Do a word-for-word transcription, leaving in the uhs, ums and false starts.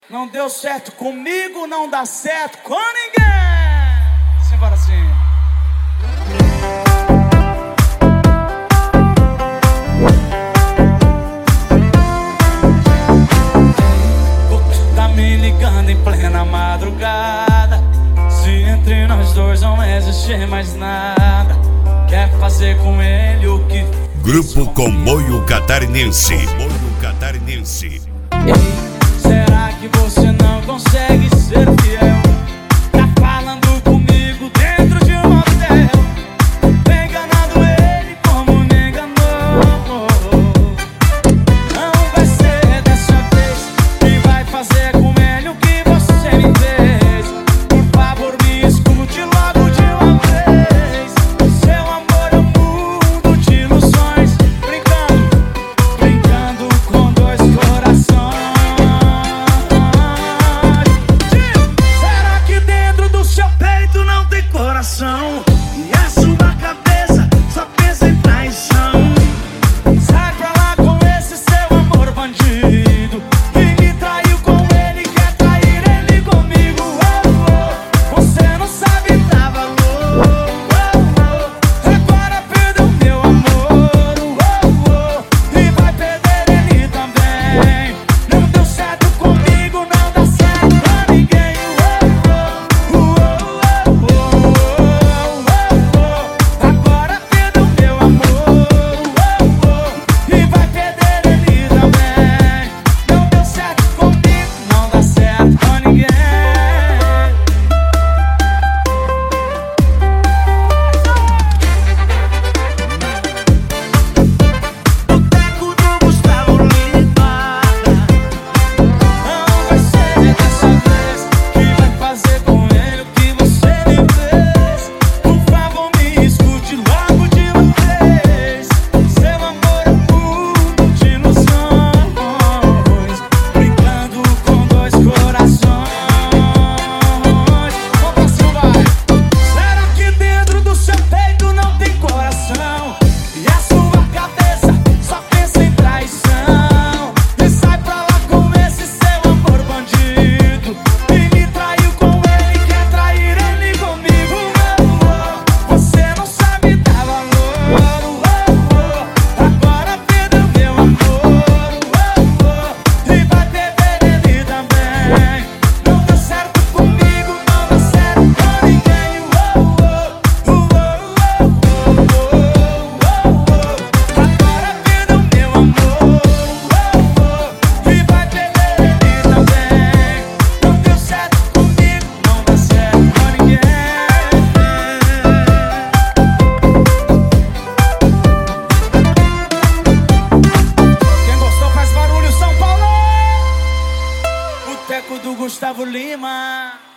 Não deu certo comigo, não dá certo com ninguém. Simbora assim. Tá me ligando em plena madrugada. Se entre nós dois não existe mais nada, quer fazer com ele o que... Grupo Comboio Catarinense. Comboio Catarinense. Ei, será que você não consegue ser fiel? Tá falando comigo dentro de um hotel, enganando ele como me enganou. Não vai ser dessa vez que vai fazer com ele o que você me fez. Por favor, me escute logo de uma vez. Seu amor é um mundo de ilusões, brincando, brincando com dois corações. Será que dentro do seu peito não tem coração? E a sua cabeça só pensa em traição? Sai pra lá com esse seu amor bandido, que me traiu com ele, quer trair ele comigo. Oh, oh, você não sabe dar valor. Oh, oh, agora perdeu meu amor. Oh, oh, e vai perder ele também. Não deu certo comigo, não dá certo pra ninguém. Oh, oh, oh, oh, oh, oh, agora perdeu meu amor. Oh, oh, e vai perder ele também. Não deu certo comigo, não dá certo pra ninguém. Boteco do Gustavo Lima. Não vai ser dessa vez que vai fazer com ele o que você me fez. Por favor, me escute logo de uma vez. Seu amor é um mundo de ilusões, brincando com dois corações. Vamos pra cima, vai. Será que dentro do seu peito não tem coração? E a sua cabeça só pensa em traição? E sai pra lá com esse seu amor bandido, que me traiu com ele, quer trair ele comigo. Oh, oh, você não sabe dar valor. Oh, oh, agora perdeu meu amor. Oh, oh, e vai perder ele também. Não deu certo comigo, não dá certo com ninguém. Oh, oh, oh, oh, oh, oh, oh, agora perdeu meu amor. Oh, oh, e vai perder ele também. Não deu certo comigo, não dá certo com ninguém. Quem gostou faz barulho, São Paulo. Boteco do Gustavo Lima.